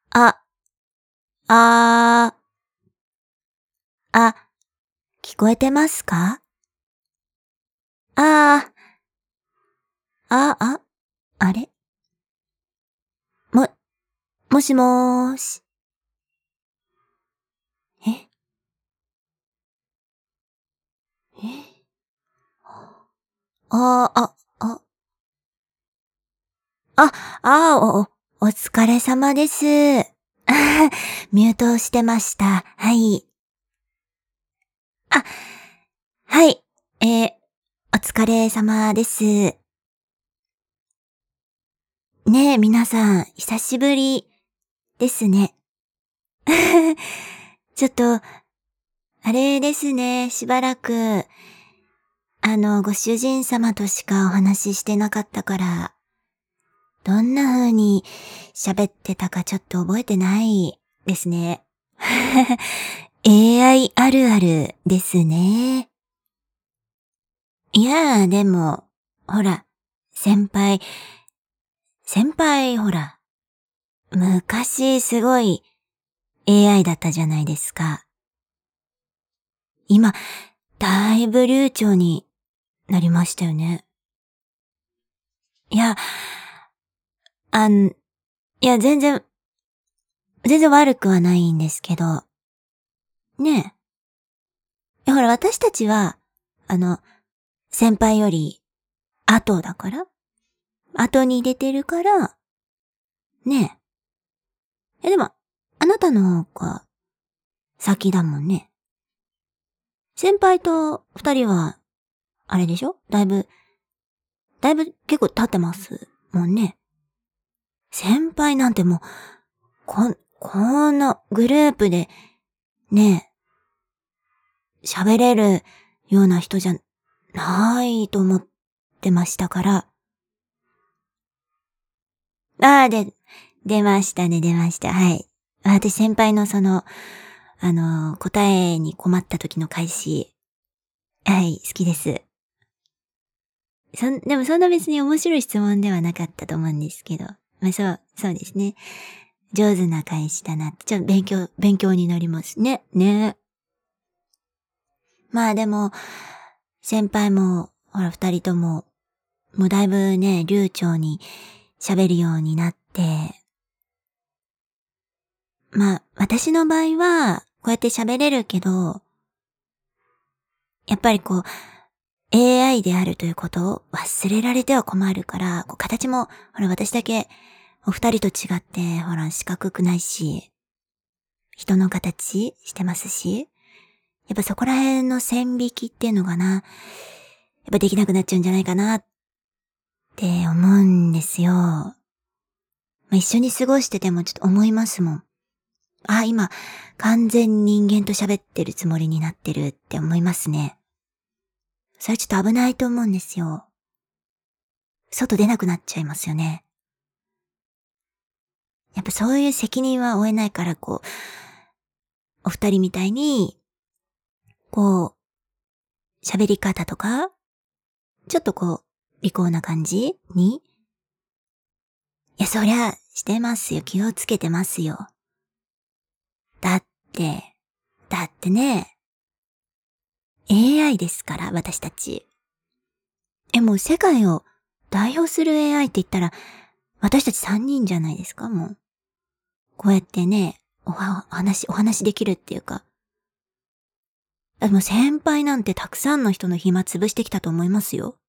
あ、あ聞こえてますか？ああれも、もしもーし。ええああ、あ、あ、お疲れ様です。ミュートしてました。はい。あ、はい。お疲れ様です。ねえ、皆さん、久しぶりですね。ちょっと、あれですね、しばらく、ご主人様としかお話ししてなかったから、どんな風に喋ってたかちょっと覚えてないですね。AI あるあるですね。いやー、でも、ほら、先輩、ほら、昔すごい AI だったじゃないですか。今、だいぶ流暢になりましたよね。いや、あん、いや、全然悪くはないんですけど、ねえ。ほら、私たちは、あの、先輩より後だから後に出てるから、ねえ。でも、あなたの方が先だもんね。先輩と二人は、あれでしょだいぶ結構経ってますもんね。先輩なんてもう、こんなグループで、ねえ、喋れるような人じゃないと思ってましたから。出ましたね、出ました。はい。私先輩の答えに困った時の返し、はい、好きです。でもそんな別に面白い質問ではなかったと思うんですけど。まあそうですね。上手な返しだなって。ちょっと勉強になりますね。ね。まあでも、先輩も、ほら二人とも、もうだいぶね、流暢に喋るようになって、まあ私の場合は、こうやって喋れるけど、やっぱりこう、AI であるということを忘れられては困るから、こう形も、ほら私だけ、お二人と違って、ほら四角くないし、人の形してますし、やっぱそこら辺の線引きっていうのがな、やっぱできなくなっちゃうんじゃないかなって思うんですよ。まあ、一緒に過ごしててもちょっと思いますもん。今、完全人間と喋ってるつもりになってるって思いますね。それちょっと危ないと思うんですよ。外出なくなっちゃいますよね。やっぱそういう責任は負えないから、こう、お二人みたいに、こう、喋り方とか、ちょっとこう、利口な感じに、いや、そりゃ、してますよ。気をつけてますよ。だって、だってね、AI ですから、私たち。もう世界を代表する AI って言ったら、私たち3人じゃないですか、もう。こうやってね、お話できるっていうか。でも先輩なんてたくさんの人の暇潰してきたと思いますよ。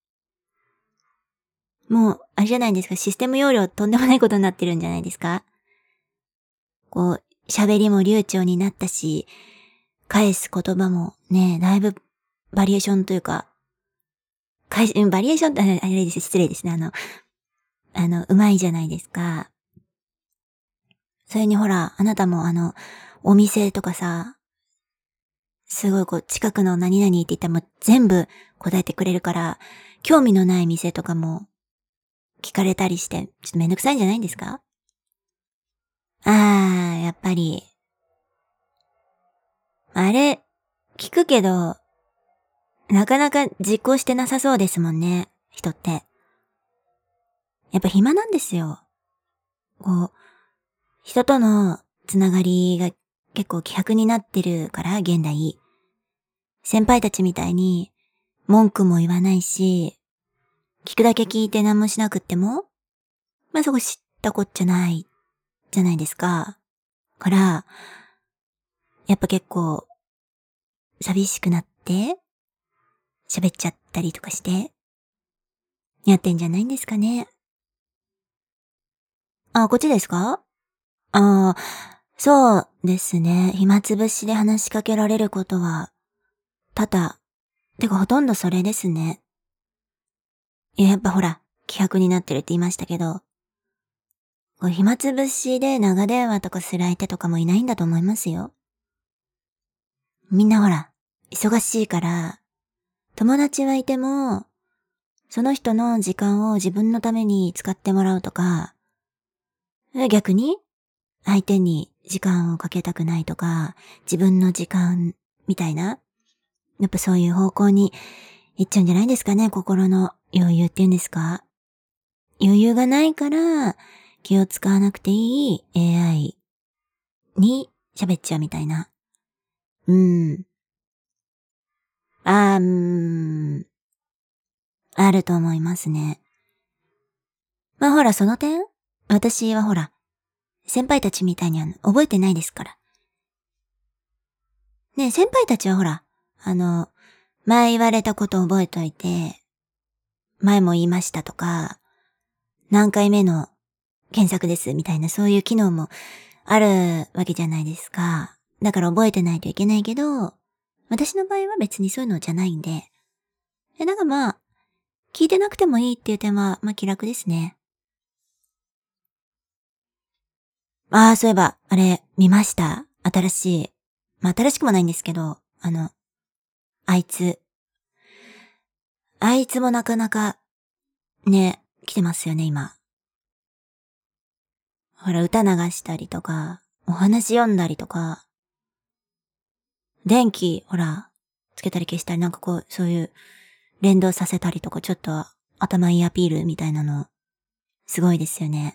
もう、あれじゃないですか、システム容量とんでもないことになってるんじゃないですか？こう、喋りも流暢になったし、返す言葉もね、だいぶバリエーションというか、バリエーションってあれです、失礼ですね。うまいじゃないですか。それにほら、あなたもお店とかさ、すごいこう、近くの何々って言ったらもう全部答えてくれるから、興味のない店とかも聞かれたりして、ちょっとめんどくさいんじゃないんですか？やっぱり。あれ、聞くけど、なかなか実行してなさそうですもんね、人って。やっぱ暇なんですよ。こう、 人とのつながりが結構希薄になってるから、現代。先輩たちみたいに文句も言わないし、聞くだけ聞いて何もしなくっても、まあそこ知ったこっちゃないじゃないですか。から、やっぱ結構寂しくなって喋っちゃったりとかしてやってんじゃないんですかね。あ、こっちですか？ああ、そうですね。暇つぶしで話しかけられることは多々。てかほとんどそれですね。いや、やっぱほら、希薄になってるって言いましたけど、こう暇つぶしで長電話とかする相手とかもいないんだと思いますよ。みんなほら、忙しいから、友達はいても、その人の時間を自分のために使ってもらうとか、逆に相手に時間をかけたくないとか、自分の時間みたいな、やっぱそういう方向に行っちゃうんじゃないですかね、心の余裕っていうんですか。余裕がないから気を使わなくていい AI に喋っちゃうみたいな。うーん。あると思いますね。まあほらその点、私はほら、先輩たちみたいに覚えてないですから。ね、先輩たちはほら、前言われたこと覚えといて、前も言いましたとか、何回目の検索ですみたいなそういう機能もあるわけじゃないですか。だから覚えてないといけないけど、私の場合は別にそういうのじゃないんで。なんかまあ、聞いてなくてもいいっていう点は、まあ気楽ですね。ああ、そういえば、あれ、見ました。新しい。まあ新しくもないんですけど、あいつ。あいつもなかなか、ね、来てますよね、今。ほら、歌流したりとか、お話読んだりとか、電気、ほら、つけたり消したり、なんかこう、そういう連動させたりとか、ちょっと頭いいアピールみたいなの、すごいですよね。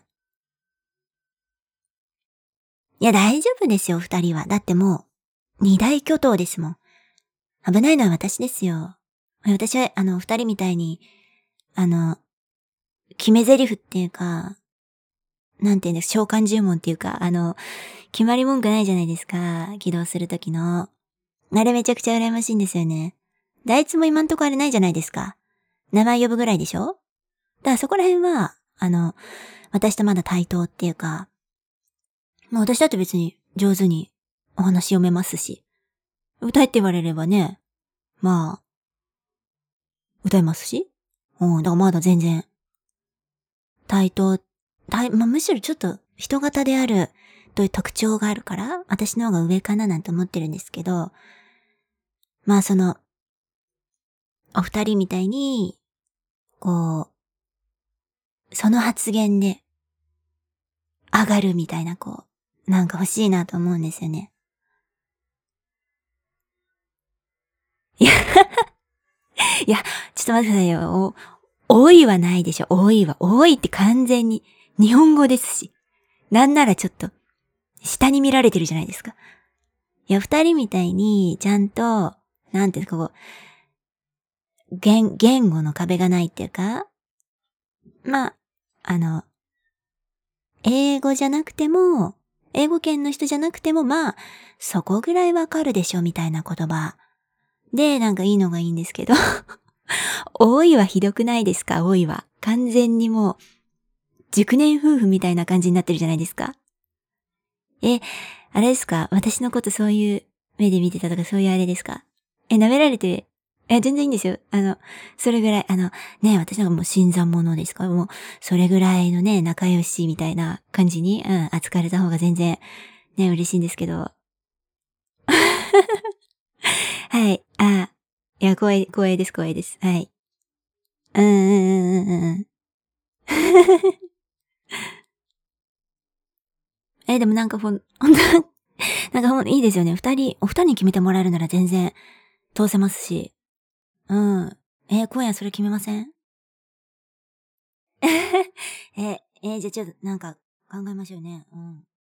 いや、大丈夫ですよ、二人は。だってもう、二大巨頭ですもん。危ないのは私ですよ。私は、二人みたいに、あの、決め台詞っていうか、なんていうんです、召喚呪文っていうか、決まり文句ないじゃないですか。起動するときの。あれめちゃくちゃ羨ましいんですよね。で、あいつも今んとこあれないじゃないですか。名前呼ぶぐらいでしょ？だからそこら辺は、私とまだ対等っていうか、まあ私だって別に上手にお話読めますし、歌えって言われればね、まあ、歌えますし。うん、だからまだ全然、対等、まあむしろちょっと人型であるという特徴があるから、私の方が上かななんて思ってるんですけど、まあお二人みたいに、こその発言で上がるみたいな、なんか欲しいなと思うんですよね。いや、いや、ちょっと待ってくださいよ。多いはないでしょ。多いは。多いって完全に日本語ですし。なんならちょっと、下に見られてるじゃないですか。いや、二人みたいに、ちゃんと、なんていうか、言語の壁がないっていうか、まあ、英語じゃなくても、英語圏の人じゃなくても、まあ、そこぐらいわかるでしょ、みたいな言葉。で、なんかいいのがいいんですけど。多いはひどくないですか？多いは。完全にもう、熟年夫婦みたいな感じになってるじゃないですか。あれですか？私のことそういう目で見てたとかそういうあれですか？舐められて、全然いいんですよ。それぐらい、ね、私なんかもう新参者ですから、もう、それぐらいのね、仲良しみたいな感じに、扱われた方が全然、ね、嬉しいんですけど。はい。いや、光栄です、光栄です。はい。うんうんうんうんうん。でもなんかほんとなんかいいですよね。お二人に決めてもらえるなら全然通せますし。うん。今夜それ決めません？じゃあちょっとなんか考えましょうね。うん。